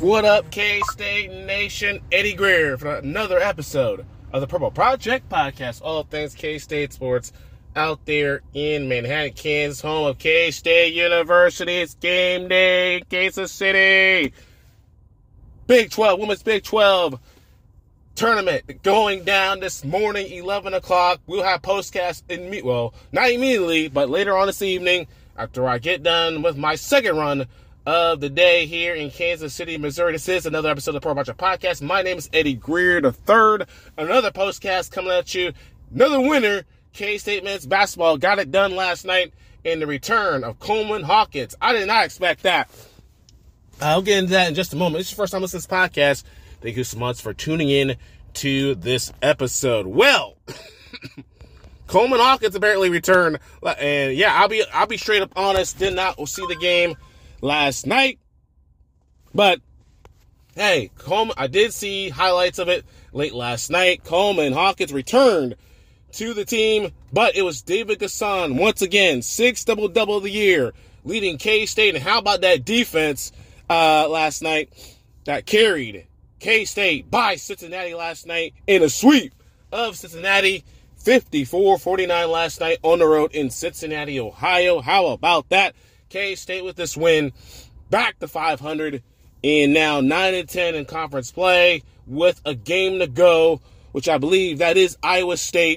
What up, K-State Nation? Eddie Greer for another episode of the Purple Project Podcast. All things K-State sports out there in Manhattan, Kansas, home of K-State University. It's game day, Kansas City. Big 12, Women's Big 12 tournament going down this morning, 11 o'clock. We'll have postcast, not immediately, but later on this evening after I get done with my second run of the day here in Kansas City, Missouri. This is another episode of the Pro Project Podcast. My name is Eddie Greer III. Another postcast coming at you. Another winner. K-State men's basketball got it done last night in the return of Coleman Hawkins. I did not expect that. I'll get into that in just a moment. This is your first time listening to this podcast. Thank you so much for tuning in to this episode. Well, Coleman Hawkins apparently returned, and yeah, I'll be straight up honest. Did not see the game last night, but hey, Coleman, I did see highlights of it late last night. Coleman Hawkins returned to the team, but it was David Gasson once again, 6th double-double of the year, leading K-State. And how about that defense last night that carried K-State by Cincinnati last night in a sweep of Cincinnati, 54-49 last night on the road in Cincinnati, Ohio. How about that? K-State with this win, back to 500, and now 9-10 in conference play with a game to go, which I believe that is Iowa State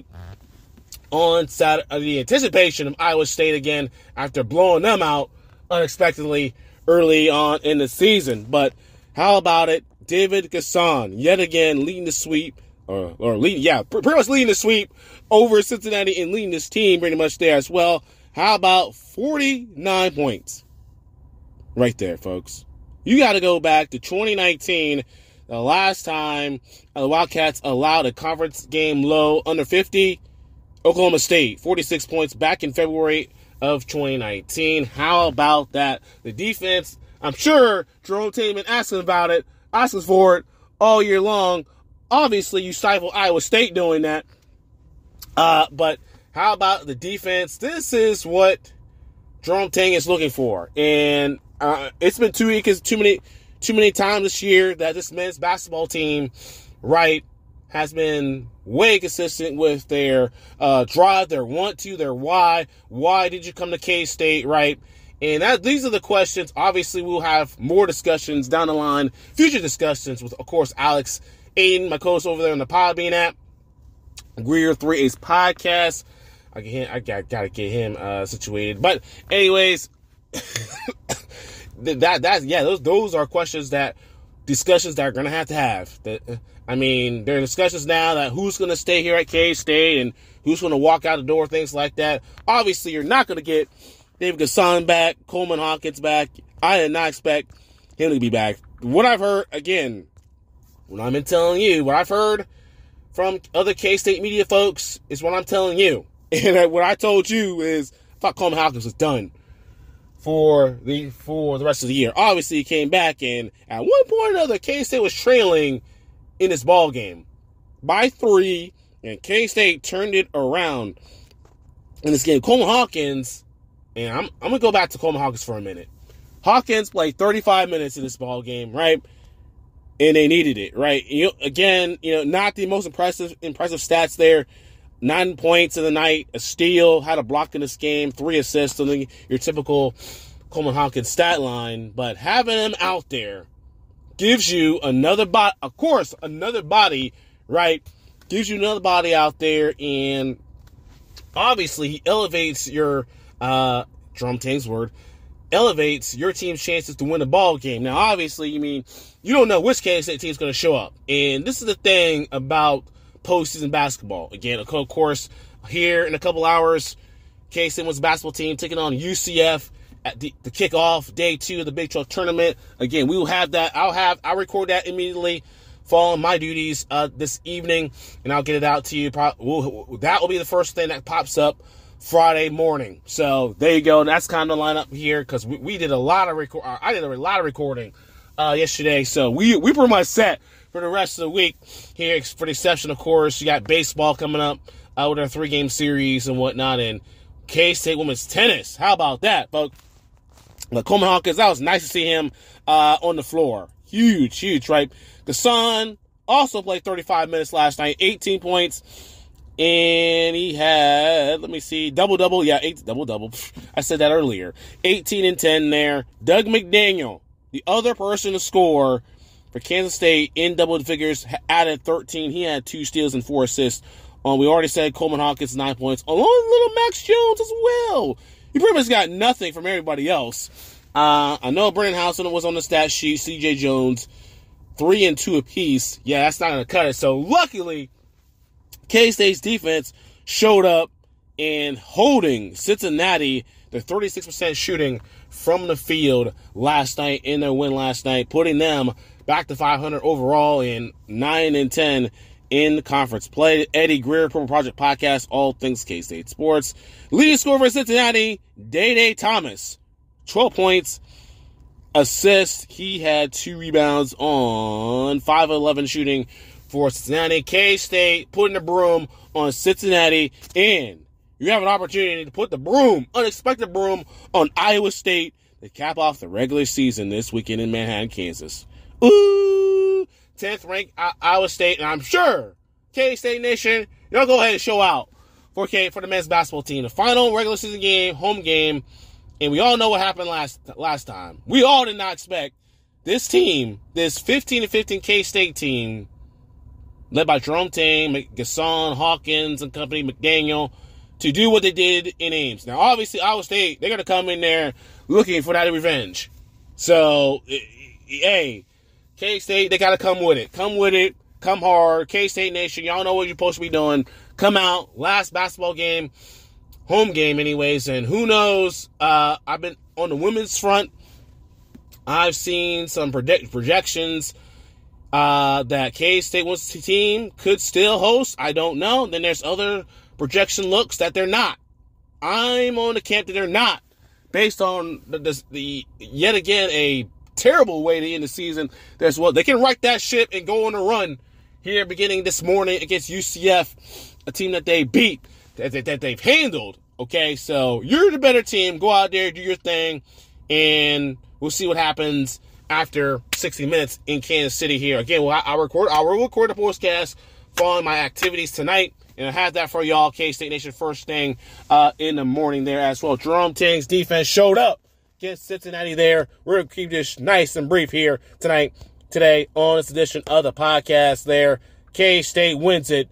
on Saturday. The anticipation of Iowa State again after blowing them out unexpectedly early on in the season. But how about it? David Gasson yet again leading the sweep, pretty much leading the sweep over Cincinnati and leading this team pretty much there as well. How about 49 points? Right there, folks. You got to go back to 2019, the last time the Wildcats allowed a conference game low under 50. Oklahoma State, 46 points back in February of 2019. How about that? The defense, I'm sure Jerome Tatum asking for it all year long. Obviously, you stifle Iowa State doing that. But how about the defense? This is what Jerome Tang is looking for. And it's been 2 weeks, too many times this year that this men's basketball team, right, has been way consistent with their drive, their want to, their why. Why did you come to K-State, right? And these are the questions. Obviously, we'll have more discussions down the line, future discussions with, of course, Alex Aiden, my co-host over there on the Podbean app, Greer 3 Ace Podcast. I gotta get him situated. But anyways, those are discussions that are gonna have to have. There are discussions now that who's gonna stay here at K-State and who's gonna walk out the door, things like that. Obviously, you're not gonna get David Gasson back, Coleman Hawkins back. I did not expect him to be back. What I've heard, again, what I've been telling you, what I've heard from other K-State media folks is what I'm telling you. And what I told you is I thought Coleman Hawkins was done for the rest of the year. Obviously, he came back, and at one point or another, K-State was trailing in this ball game by 3, and K-State turned it around in this game. Coleman Hawkins, and I'm going to go back to Coleman Hawkins for a minute. Hawkins played 35 minutes in this ball game, right? And they needed it, right? Not the most impressive stats there. 9 points in the night, a steal, had a block in this game, 3 assists, something your typical Coleman Hawkins stat line. But having him out there gives you another body, of course, another body, right? Gives you another body out there, and obviously he elevates your, Jerome Tang's word, elevates your team's chances to win the ball game. Now, obviously, you don't know which K-State team is going to show up. And this is the thing about postseason basketball. Again, of course, here in a couple hours, K-State women's basketball team taking on UCF at the kickoff, day 2 of the Big 12 tournament. Again, we will have that. I'll record that immediately following my duties this evening, and I'll get it out to you. That will be the first thing that pops up Friday morning. So there you go. That's kind of the lineup here because we did a lot of I did a lot of recording yesterday, so we pretty much set for the rest of the week here, for the exception, of course, you got baseball coming up with our 3-game series and whatnot, and K-State women's tennis. How about that, folks? Coleman Hawkins, that was nice to see him on the floor. Huge, right? Gasson also played 35 minutes last night, 18 points. And he had, double-double. Yeah, double-double. I said that earlier. 18 and 10 there. Doug McDaniel, the other person to score for Kansas State in double figures, added 13. He had 2 steals and 4 assists. We already said Coleman Hawkins, 9 points. Along with little Max Jones as well. He pretty much got nothing from everybody else. I know Brennan Housen was on the stat sheet. C.J. Jones, 3 and 2 apiece. Yeah, that's not going to cut it. So, luckily, K-State's defense showed up and holding Cincinnati, their 36% shooting from the field last night in their win last night, putting them back to 500 overall and 9 and 10 in conference play. Eddie Greer, Purple Project Podcast, all things K-State sports. Leading scorer for Cincinnati, Day Thomas, 12 points, assist. He had 2 rebounds on 5 of 11 shooting for Cincinnati. K-State putting the broom on Cincinnati, and you have an opportunity to put the broom, unexpected broom, on Iowa State to cap off the regular season this weekend in Manhattan, Kansas. Ooh, 10th ranked Iowa State, and I'm sure K-State Nation, y'all go ahead and show out for the men's basketball team. The final regular season game, home game, and we all know what happened last time. We all did not expect this team, this 15-15 K-State team, led by Jerome Tang, Gasson, Hawkins, and company, McDaniel, to do what they did in Ames. Now, obviously, Iowa State, they're going to come in there looking for that revenge. So, hey, K-State, they got to come with it. Come with it. Come hard. K-State Nation, y'all know what you're supposed to be doing. Come out. Last basketball game, home game anyways, and who knows, I've been on the women's front. I've seen some projections that K-State women's team could still host. I don't know. Then there's other projection looks that they're not. I'm on the camp that they're not, based on the yet again a terrible way to end the season. There's they can right that ship and go on a run here beginning this morning against UCF, a team that they beat, that they've handled. Okay, so you're the better team. Go out there, do your thing, and we'll see what happens after 60 minutes in Kansas City here. Again, I will record the postcast following my activities tonight, and I have that for y'all, K-State Nation, first thing in the morning there as well. Jerome Tang's defense showed up against Cincinnati there. We're going to keep this nice and brief here today on this edition of the podcast there. K-State wins it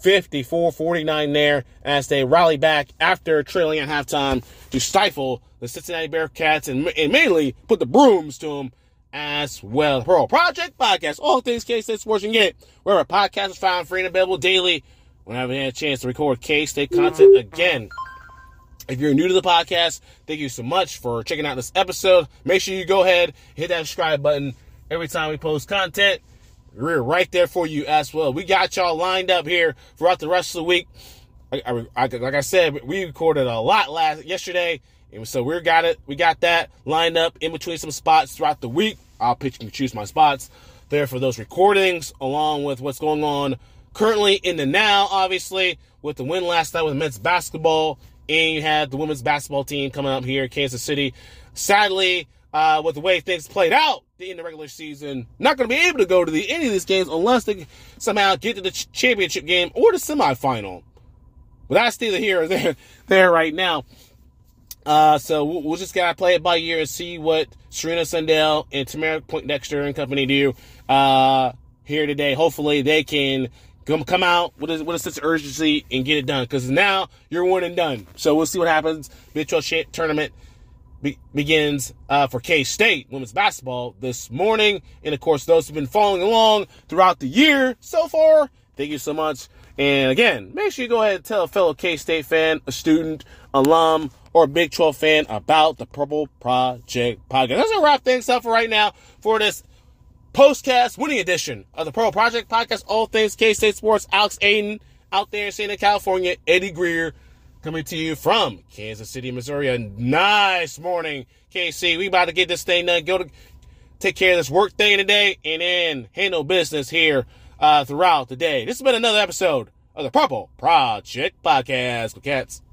54-49 there as they rally back after trailing at halftime to stifle the Cincinnati Bearcats and mainly put the brooms to them as well. The Pearl Project Podcast, all things K-State sports, you can get it wherever podcast is found, free and available daily. Whenever you have a chance to record K-State content again. If you're new to the podcast, thank you so much for checking out this episode. Make sure you go ahead and hit that subscribe button every time we post content. We're right there for you as well. We got y'all lined up here throughout the rest of the week. Like I said, we recorded a lot yesterday, and so we got that lined up in between some spots throughout the week. I'll pick and choose my spots there for those recordings, along with what's going on currently in the now, obviously, with the win last night with men's basketball, and you had the women's basketball team coming up here in Kansas City. Sadly, with the way things played out in the regular season, not going to be able to go to any of these games unless they somehow get to the championship game or the semifinal. But that's neither here or there right now. So we'll just got to play it by ear and see what Serena Sundell and Tamara Poindexter and company do here today. Hopefully they can come out with a sense of urgency and get it done, because now you're one and done. So we'll see what happens. Big 12 tournament begins for K-State women's basketball this morning. And, of course, those who've been following along throughout the year so far, thank you so much. And, again, make sure you go ahead and tell a fellow K-State fan, a student, alum, or a Big 12 fan about the Purple Project Podcast. That's going to wrap things up for right now for this postcast winning edition of the Purple Project Podcast, all things K-State sports. Alex Aiden out there in San Diego, California. Eddie Greer coming to you from Kansas City, Missouri. A nice morning, KC. We about to get this thing done. Go to take care of this work thing today, and then handle business here throughout the day. This has been another episode of the Purple Project Podcast. Go Cats.